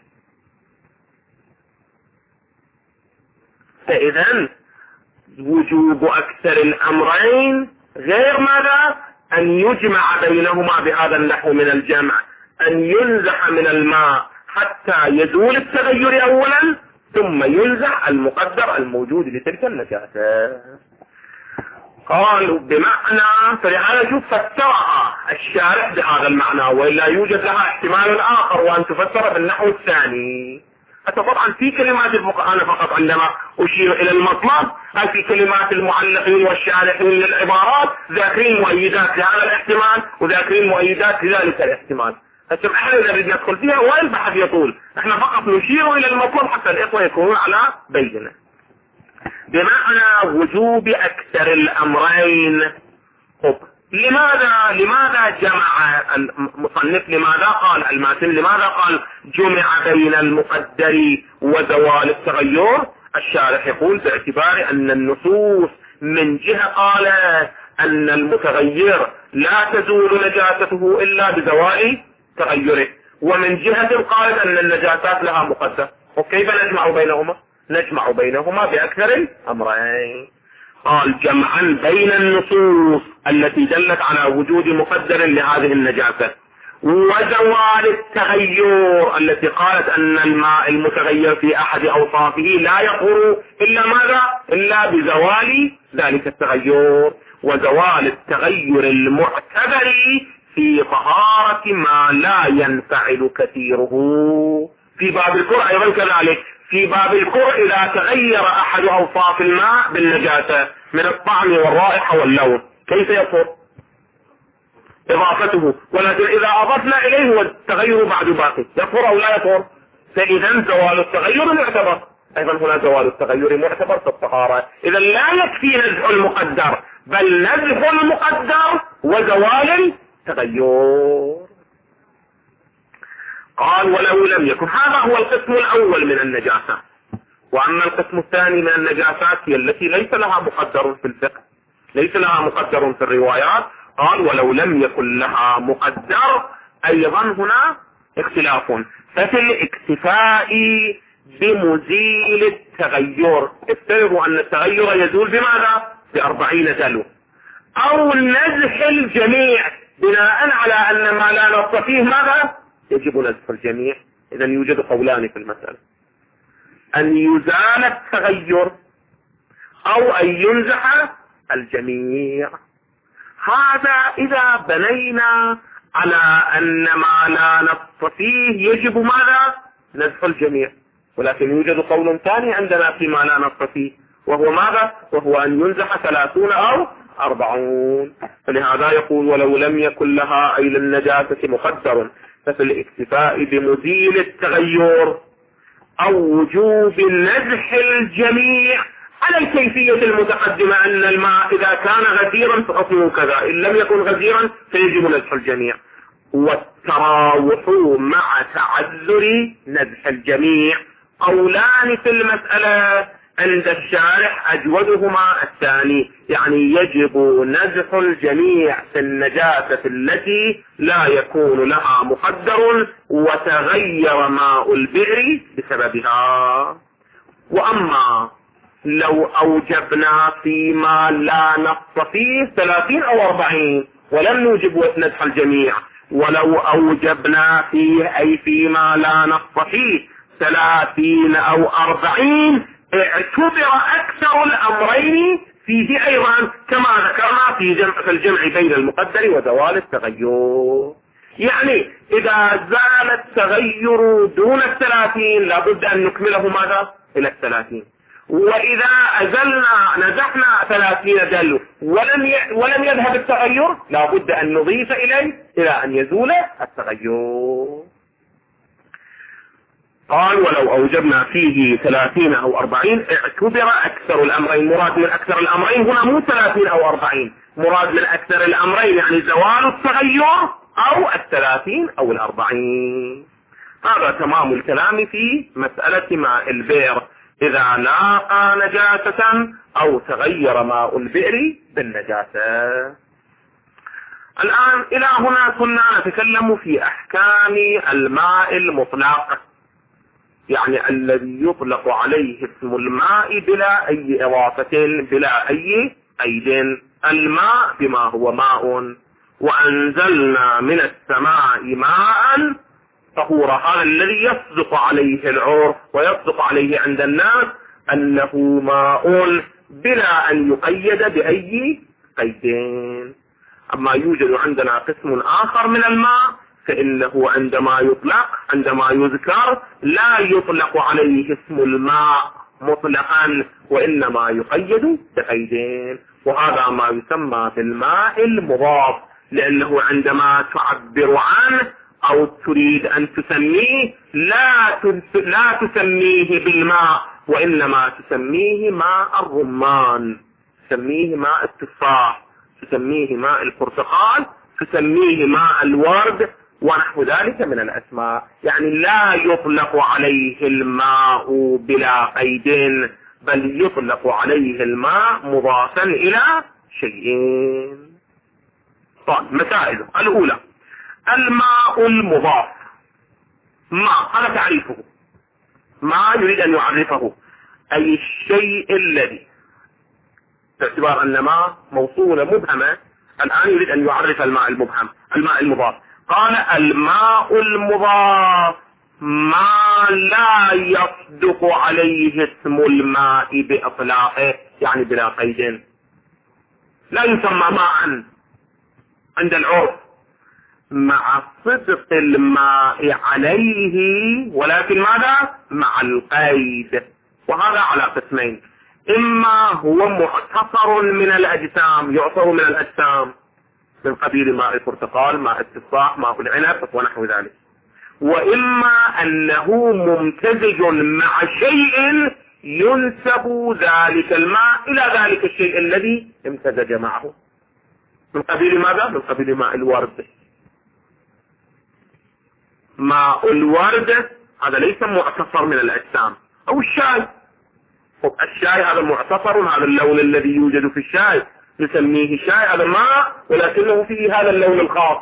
فإذا وجوب أكثر الأمرين غير ماذا؟ أن يجمع بينهما بهذا النحو من الجمع، أن ينزح من الماء حتى يزول التغير أولا ثم ينزح المقدر الموجود لتلك النجاسة. قالوا بمعنى، فلهذا شوف فسرها الشارح بهذا المعنى، وإلا يوجد لها احتمال آخر وأن تفسر بالنحو الثاني. حتى طبعا في كلمات أنا فقط عندما أشير إلى المطلب، هل في كلمات المعلقين والشارحين للعبارات ذاكرين مؤيدات لهذا الاحتمال وذاكرين مؤيدات لذلك الاحتمال. هسه احنا إذا بدنا ندخل فيها والبحث يطول، احنا فقط نشير إلى المطلب حتى الإخوة يكونون على بينة. بمعنى وجوب أكثر الأمرين. لماذا جمع المصنف؟ لماذا قال الماتن؟ لماذا قال جمع بين المقدر وزوال التغير؟ الشارح يقول باعتبار أن النصوص من جهة قال أن المتغير لا تزول نجاسته إلا بزوال تغيره، ومن جهة قالت أن النجاسات لها مقدر. وكيف نجمع بينهما؟ نجمع بينهما بأكثر الأمرين. قال جمعا بين النصوص التي دلت على وجود مقدر لهذه النجاسة وزوال التغير التي قالت أن الماء المتغير في أحد أوصافه لا يطهر إلا ماذا؟ إلا بزوال ذلك التغير، وزوال التغير المعتبر في طهارة ما لا ينفعل كثيره. في باب الكرء أيضا كذلك، في باب الكرء إذا تغير أحد أوصاف الماء بالنجاسة من الطعم والرائحة واللون كيف يطهر؟ إضافته. ولكن إذا أضفنا إليه والتغير بعد باقي يطهر أو لا يطهر؟ فإذا زوال التغير معتبر. أيضا هنا زوال التغير معتبر في الطهارة. إذا لا يكفي نزح المقدر، بل نزح المقدر وزوال التغير. قال ولو لم يكن. هذا هو القسم الأول من النجاسة. وأما القسم الثاني من النجاسات هي التي ليس لها مقدر في الفقه، ليس لها مقدر في الروايات. قال ولو لم يكن لها مقدر، أيضا هنا اختلاف. ففي الاكتفاء بمزيل التغير، افترضوا أن التغير يزول بماذا؟ ب40 دلو، أو نزح الجميع بناء على أن ما لا نص فيه ماذا؟ يجب نزح الجميع. إذا يوجد قولان في المسألة. أن يزال التغير أو أن ينزح الجميع. هذا إذا بنينا على أن ما لا نص فيه يجب ماذا؟ نزح الجميع. ولكن يوجد قول ثاني عندنا فيما لا نص فيه، وهو ماذا؟ وهو أن ينزح 30 أو 40. فلهذا يقول ولو لم يكن لها أي للنجاسة مقدر ففي الاكتفاء بمزيل التغير أو وجوب نزح الجميع على الكيفية المتقدمة، أن الماء إذا كان غزيرا فحكمه كذا، إن لم يكن غزيرا فيجب نزح الجميع. والتراوح مع تعذر نزح الجميع قولان في المسألة عند الشارح أجودهما الثاني، يعني يجب نزح الجميع في النجاسة التي لا يكون لها مقدر وتغير ماء البئر بسببها. وأما لو أوجبنا فيما لا نص فيه 30 أو 40 ولم نوجب نزح الجميع، ولو أوجبنا فيه أي فيما لا نص فيه 30 أو 40 اعتبر أكثر الأمرين فيه أيضا كما ذكرنا في الجمع بين المقدر وزوال التغير. يعني إذا زال التغير دون 30 لابد أن نكمله ماذا؟ إلى 30. وإذا أزلنا نزحنا 30 دل ولم يذهب التغير لابد أن نضيف إليه إلى أن يزول التغير. قال ولو أوجبنا فيه 30 أو 40 اعتبر أكثر الأمرين. مراد من أكثر الأمرين هنا مو 30 أو 40، مراد من أكثر الأمرين يعني زوال التغير أو 30 أو 40. هذا تمام الكلام في مسألة ماء البئر إذا لاقى نجاسة أو تغير ماء البئر بالنجاسة. الآن إلى هنا كنا نتكلم في أحكام الماء المطلق، يعني الذي يطلق عليه اسم الماء بلا أي إضافة بلا أي قيد. الماء بما هو ماء، وأنزلنا من السماء ماء طهورا. هذا الذي يصدق عليه العرف ويصدق عليه عند الناس أنه ماء بلا أن يقيد بأي قيدين. أما يوجد عندنا قسم آخر من الماء فإنه عندما يذكر لا يطلق عليه اسم الماء مطلقا وإنما يقيد بقيدين، وهذا ما يسمى بالماء المضاف، لأنه عندما تعبر عنه أو تريد أن تسميه لا تسميه بالماء وإنما تسميه ماء الرمان، تسميه ماء التفاح، تسميه ماء البرتقال، تسميه ماء الورد ونحو ذلك من الأسماء. يعني لا يطلق عليه الماء بلا قيد، بل يطلق عليه الماء مضافا إلى شيئين. طيب مسائل الأولى الماء المضاف. ماء هذا تعريفه، ما يريد أن يعرفه أي الشيء الذي باعتبار أن ماء موصولة مبهمة، الآن يريد أن يعرف الماء المبهم الماء المضاف. قال الماء المضاف ما لا يصدق عليه اسم الماء بإطلاقه، يعني بلا قيد، لا يسمى ماء عند العرف مع صدق الماء عليه، ولكن ماذا؟ مع القيد. وهذا على قسمين، إما هو معتصر من الأجسام، يعصر من الأجسام من قبيل ماء البرتقال، ماء التفاح، ماء العنب ونحو ذلك، وإما أنه ممتزج مع شيء ينسب ذلك الماء إلى ذلك الشيء الذي امتزج معه، من قبيل ماذا؟ من قبيل ماء الورد. ماء الورد هذا ليس معتصر من الأجسام، أو الشاي. الشاي هذا معتصر، هذا اللون الذي يوجد في الشاي نسميه شاي، هذا ماء ولكنه فيه هذا اللون الخاص.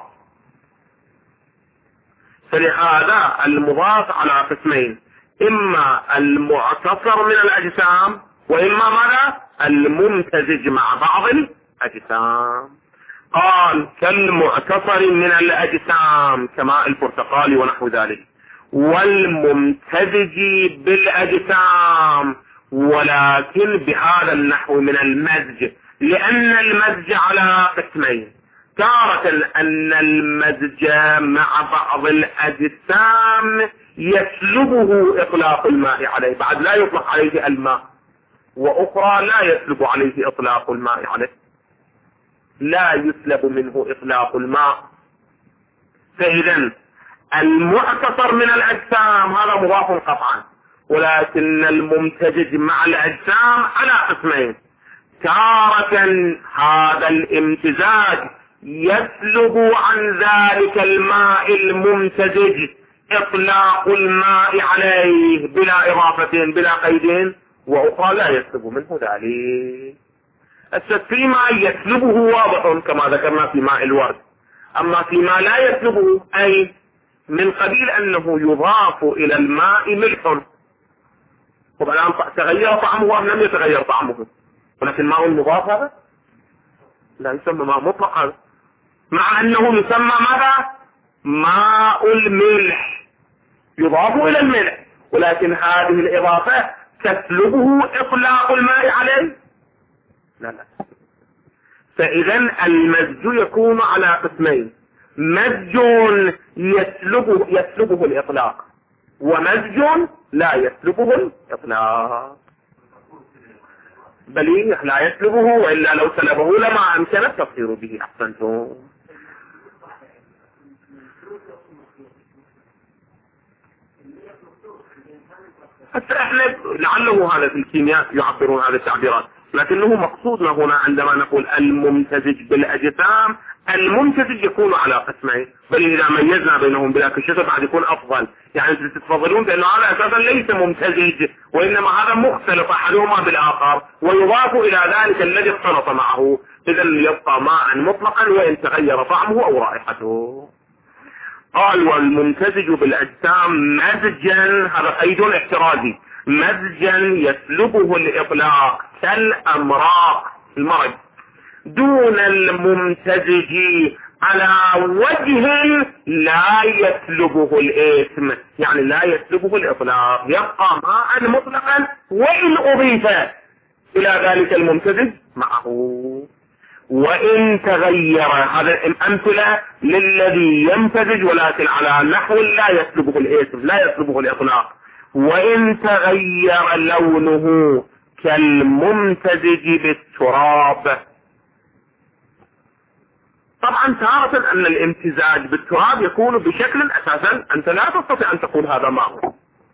فلهذا المضاف على قسمين، إما المعتصر من الأجسام وإما ماذا؟ الممتزج مع بعض الأجسام. قال كالمعتصر من الأجسام كماء البرتقال ونحو ذلك، والممتزج بالأجسام، ولكن بهذا النحو من المزج، لأن المزج على قسمين: تارة أن المزج مع بعض الأجسام يسلبه إطلاق الماء عليه، بعد لا يطلق عليه الماء، وأخرى لا يسلب عليه إطلاق الماء عليه، لا يسلب منه إطلاق الماء. فإذا المعتصر من الأجسام هذا مضاف قطعا، ولكن الممتزج مع الأجسام على قسمين: تارة هذا الامتزاج يسلب عن ذلك الماء الممتزج إطلاق الماء عليه بلا إضافة بلا قيد، وأخرى لا يسلب منه ذلك. فيما يسلبه واضح كما ذكرنا في ماء الورد، أما فيما لا يسلبه أي من قبيل أنه يضاف إلى الماء ملح، والآن تغير طعمه أم لم يتغير طعمه، ولكن ماء المضاف هذا لا يسمى ماء مطلق هذا، مع أنه يسمى ماذا؟ ماء الملح، يضاف إلى الملح، ولكن هذه الإضافة تسلبه إطلاق الماء عليه؟ لا. فإذا المزج يكون على قسمين: مزج يسلبه الإطلاق، ومزج لا يسلبه الإطلاق. بل لا يسلبه، وإلا لو سلبه لما أمكن التفسير به. أحسنتم. حتى احنا لعله هذا في الكيمياء يعبرون هذه التعبيرات، لكنه مقصودنا هنا عندما نقول الممتزج بالأجسام، الممتزج يكون على قسمين، بل إذا ميزنا بينهم بلا كشف بعد يكون أفضل. يعني تتفضلون بأنه هذا أساسا ليس ممتزج، وإنما هذا مختلف أحدهما بالآخر، ويضاف إلى ذلك الذي اختلط معه، إذا يبقى ماء مطلقا وإن تغير طعمه أو رائحته. قال: والممتزج بالأجسام مزجا، هذا قيد احترازي، مزجا يسلبه الإطلاق كالأمراق المرض، دون الممتزج على وجه لا يسلبه الإثم، يعني لا يسلبه الإطلاق، يبقى ماء مطلقا وإن أضيف إلى ذلك الممتزج معه. وإن تغير، هذا الأمثلة للذي يمتزج ولكن على نحو لا يسلبه الإثم لا يسلبه الإطلاق. وإن تغير لونه كالممتزج بالتراب. طبعا تارة أن الامتزاج بالتراب يكون بشكل أساسا أنت لا تستطيع أن تقول هذا ماء،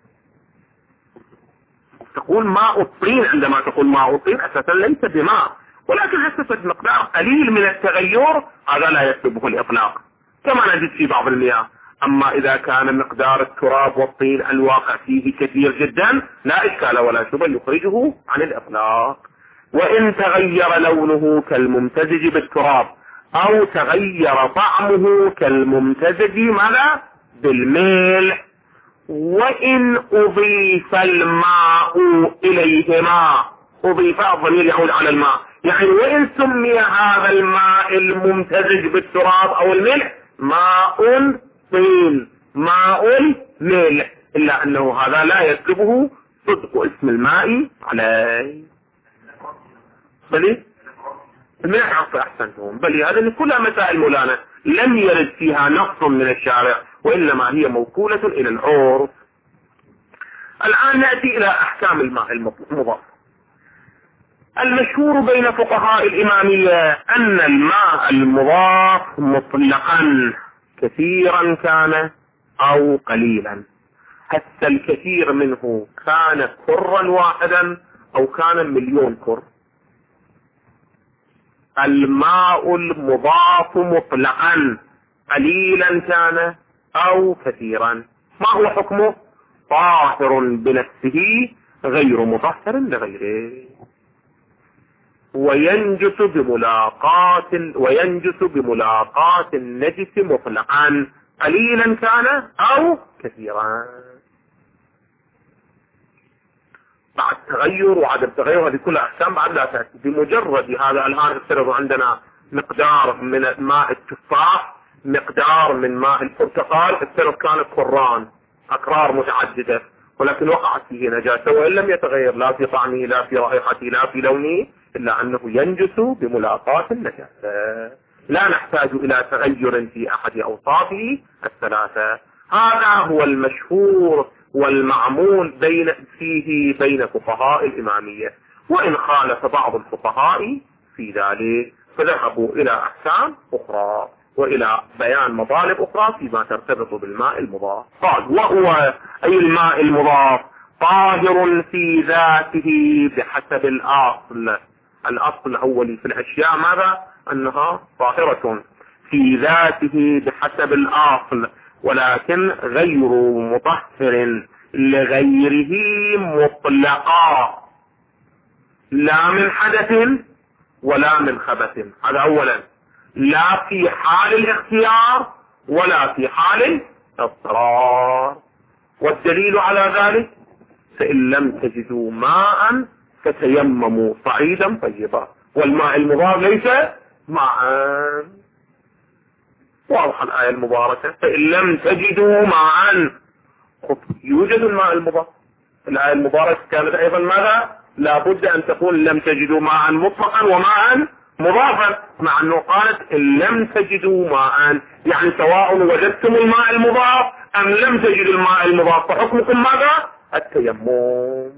تقول ماء الطين، عندما تقول ماء الطين أساسا ليس بماء، ولكن حسب مقدار قليل من التغير هذا لا يسلبه الإطلاق كما نجد في بعض المياه. أما إذا كان مقدار التراب والطين الواقع فيه كثير جدا لا إشكال ولا شبه يخرجه عن الإطلاق. وإن تغير لونه كالممتزج بالتراب أو تغير طعمه كالممتزج ماذا؟ بالملح. وإن أضيف الماء إليهما، أضيف الضمير يعود على الماء، يعني وإن سمي هذا الماء الممتزج بالتراب أو الملح ماء طين ماء ملح، إلا أنه هذا لا يسلبه صدق اسم الماء عليه. بل الملح أحسنتهم، بل هذه كلها مسائل مولانا لم يرد فيها نص من الشارع، وإنما هي موكولة إلى العرف. الآن نأتي إلى أحكام الماء المضاف. المشهور بين فقهاء الإمامية أن الماء المضاف مطلقا كثيرا كان أو قليلا، حتى الكثير منه كان كرا واحدا أو كان مليون كر. الماء المضاف مطلقا قليلا كان أو كثيرا، ما هو حكمه؟ طاهر بنفسه غير مطهر لغيره، وينجس بملاقاة النجس مطلقا قليلا كان أو كثيرا. بعد تغير وعدم تغير هذه كلها أحكام بعد لا تأتي. بمجرد هذا الآن افترض عندنا مقدار من ماء التفاح، مقدار من ماء البرتقال، افترض كان كران أقرار متعددة، ولكن وقعت فيه نجاسة وإن لم يتغير لا في طعمه لا في رائحته لا في لونه، إلا أنه ينجس بملاقاة النجاسة. لا نحتاج إلى تغير في أحد أوصافه الثلاثة. هذا هو المشهور والمعمول فيه بين فقهاء الإمامية، وإن خالف بعض الفقهاء في ذلك فذهبوا إلى أحكام أخرى وإلى بيان مطالب أخرى فيما ترتبط بالماء المضاف. قال وهو أي الماء المضاف طاهر في ذاته بحسب الأصل. الأصل الأولي في الأشياء ماذا؟ أنها طاهرة في ذاته بحسب الأصل، ولكن غير مطهر لغيره مطلقا، لا من حدث ولا من خبث. هذا أولا، لا في حال الاختيار ولا في حال الاضطرار. والدليل على ذلك فإن لم تجدوا ماء فتيمموا صعيدا طيبا، والماء المضاف ليس ماء. واضح الآية المباركة، فإن لم تجدوا ماء. يوجد الماء المضاف. الآية المباركة كانت أيضا ماذا؟ لابد أن تقول لم تجدوا ماء مطلقا وماء مضافا، مع أنه قالت إن لم تجدوا ماء، يعني سواء وجدتم الماء المضاف أم لم تجدوا الماء المضاف فحكمكم ماذا؟ التيمم.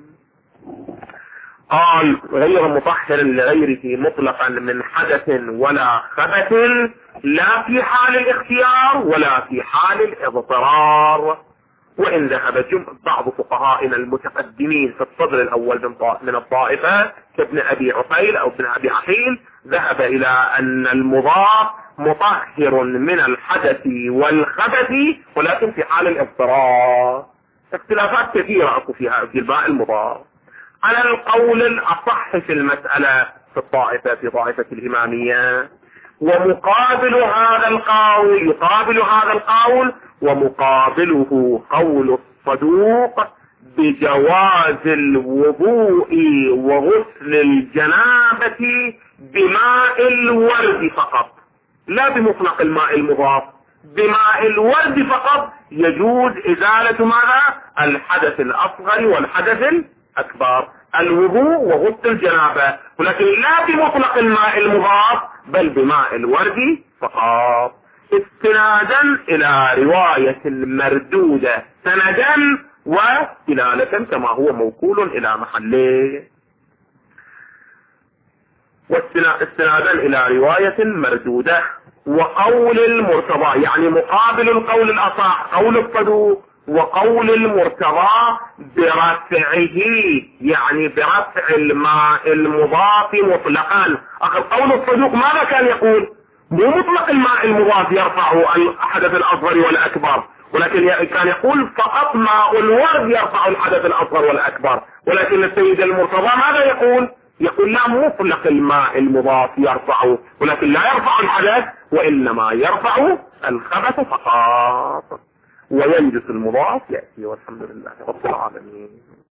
قال غير مطهر لغيره مطلقا من حدث ولا خبث، لا في حال الاختيار ولا في حال الاضطرار. وإن ذهب بعض فقهائنا المتقدمين في الصدر الأول من الطائفة كابن أبي عقيل أو ابن أبي عقيل، ذهب إلى أن المضاف مطهر من الحدث والخبث ولكن في حال الاضطرار. اختلافات كثيرة أكو فيها في الماء المضاف. على القول الأصح في المسألة في طائفة الإمامية، ومقابل هذا القول ومقابله قول الصدوق بجواز الوضوء وغسل الجنابة بماء الورد فقط، لا بمطلق الماء المضاف. بماء الورد فقط يجوز إزالة ماذا؟ الحدث الأصغر والحدث الأكبر، الوضوء وغسل الجنابة، ولكن لا بمطلق الماء المضاف بل بماء الورد فقط، استنادا إلى رواية مردودة سندا ودلالة كما هو موكول إلى محله. واستنادا إلى رواية مردودة وقول المرتضى، يعني مقابل القول الأصح قول الصدوق، وقول المرتضى برفعه، يعني برفع الماء المضاف مطلقا. قول الصدوق ماذا كان يقول؟ مو مطلق الماء المضاف يرفع الحدث الأصغر والأكبر، ولكن كان يقول فقط ماء الورد يرفع الحدث الأصغر والأكبر. ولكن السيد المرتضى ماذا يقول؟ يقول لا مطلق الماء المضاف يرفعه، ولكن لا يرفع الحدث وإنما يرفع الخبث فقط، وينجس المضاف يأتي. والحمد لله رب العالمين.